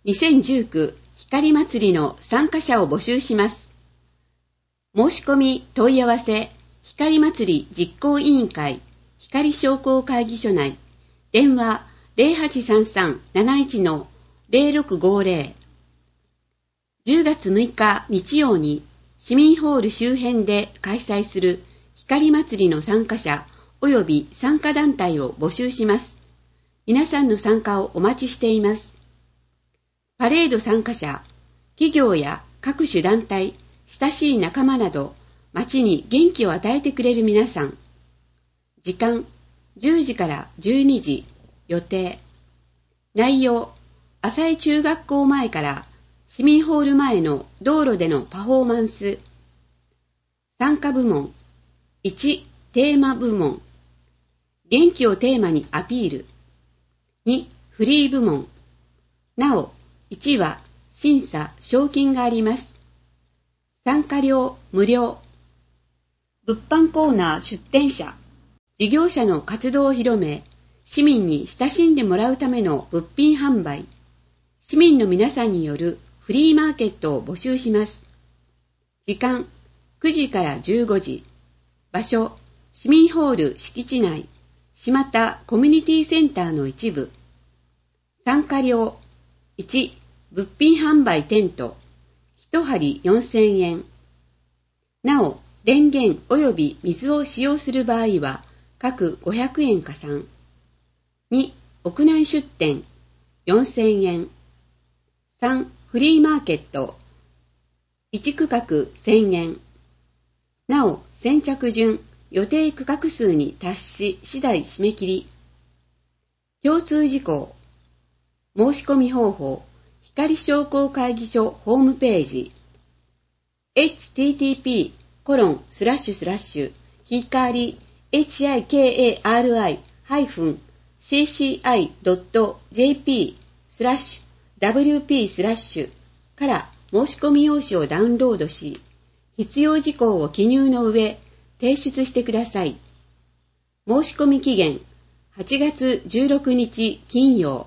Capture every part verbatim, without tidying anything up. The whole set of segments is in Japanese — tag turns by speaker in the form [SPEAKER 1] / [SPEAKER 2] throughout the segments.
[SPEAKER 1] にせんじゅうきゅう光祭りの参加者を募集します。申し込み問い合わせ、光祭り実行委員会、光商工会議所内、電話 ゼロはちさんさん なないち のゼロろくごゼロ。じゅうがつむいか日曜に市民ホール周辺で開催する光祭りの参加者及び参加団体を募集します。皆さんの参加をお待ちしています。パレード参加者、企業や各種団体、親しい仲間など、街に元気を与えてくれる皆さん。時間、じゅうじからじゅうにじ、予定。内容、浅井中学校前から市民ホール前の道路でのパフォーマンス。参加部門、いち、テーマ部門。元気をテーマにアピール。に、フリー部門。なお、いちは審査・賞金があります。参加料無料。物販コーナー出店者。事業者の活動を広め、市民に親しんでもらうための物品販売。市民の皆さんによるフリーマーケットを募集します。時間、くじからじゅうごじ。場所、市民ホール敷地内、島田コミュニティセンターの一部。参加料、いち、物品販売テント、いち針よんせんえん。なお、電源及び水を使用する場合は、各ごひゃくえん加算。に、屋内出店、よんせんえん。さん、フリーマーケット、いち区画せんえん。なお、先着順、予定区画数に達し次第締め切り。共通事項。申し込み方法、光商工会議所ホームページ。エイチティーティーピーコロンスラッシュスラッシュ光 ヒカリ ハイフン シーシーアイ ドット ジェーピー スラッシュ ダブリューピー スラッシュから申し込み用紙をダウンロードし、必要事項を記入の上、提出してください。申し込み期限、はちがつじゅうろくにち金曜。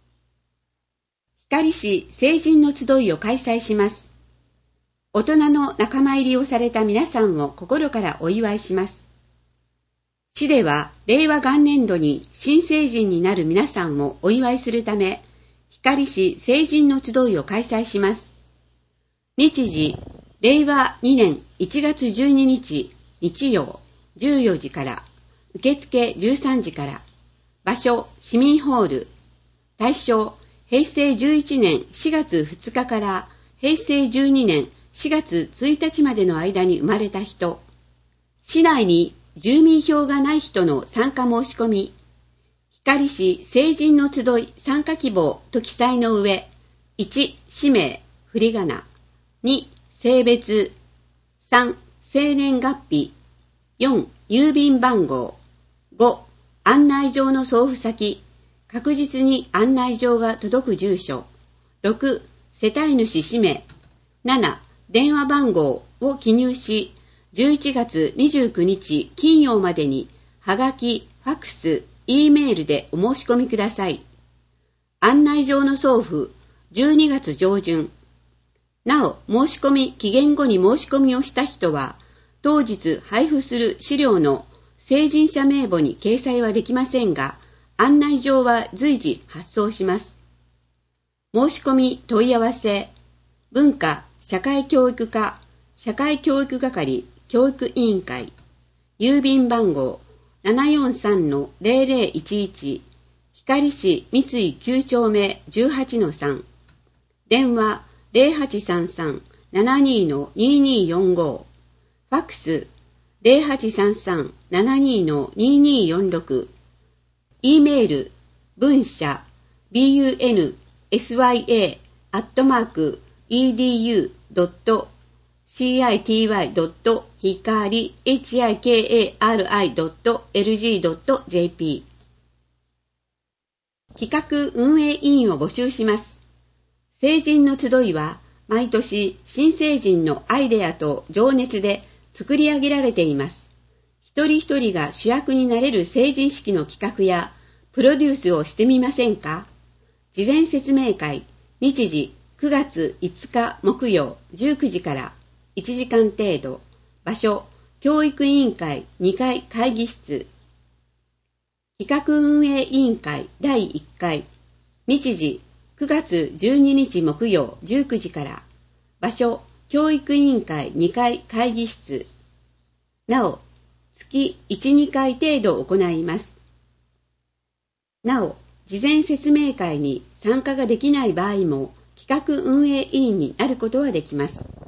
[SPEAKER 1] 光市成人の集いを開催します。大人の仲間入りをされた皆さんを心からお祝いします。市では令和元年度に新成人になる皆さんをお祝いするため、光市成人の集いを開催します。日時、令和にねんいちがつじゅうににち日曜じゅうよじから、受付じゅうさんじから、場所市民ホール、対象へいせいじゅういちねんしがつふつかからへいせいじゅうにねんしがつついたちまでの間に生まれた人、市内に住民票がない人の参加申し込み、光市成人の集い参加希望と記載の上、いち、氏名、振り仮名、に、性別、さん、生年月日、よん、郵便番号、ご、案内状の送付先、確実に案内状が届く住所、ろく、世帯主氏名、なな、電話番号を記入し、じゅういちがつにじゅうくにち金曜までに、はがき、ファックス、E メールでお申し込みください。案内状の送付、じゅうにがつじょうじゅん。なお、申し込み期限後に申し込みをした人は、当日配布する資料の成人者名簿に掲載はできませんが、案内状は随時発送します。申し込み問い合わせ、文化社会教育課社会教育係教育委員会、郵便番号 ななよんさんのゼロゼロいちいち、光市三井きゅうちょうめ じゅうはちのさん、電話ゼロはちさんさん ななにのにによんご、ファックスゼロはちさんさん ななにのにによんろく、E メール文社 ビーユーエヌエスワイエー アットマーク イーディーユー ドット シーアイティーワイ ドット ヒカリ ヒカリ ドット エルジー ドット ジェーピー 企画運営委員を募集します。成人の集いは毎年新成人のアイデアと情熱で作り上げられています。一人一人が主役になれる成人式の企画やプロデュースをしてみませんか？事前説明会、 日時くがついつか木曜じゅうくじからいちじかん程度。場所教育委員会にかい会議室。企画運営委員会だいいっかい。日時くがつじゅうににち木曜じゅうくじから。場所教育委員会にかい会議室。なお、月いち、にかい程度行います。なお、事前説明会に参加ができない場合も企画運営委員になることはできます。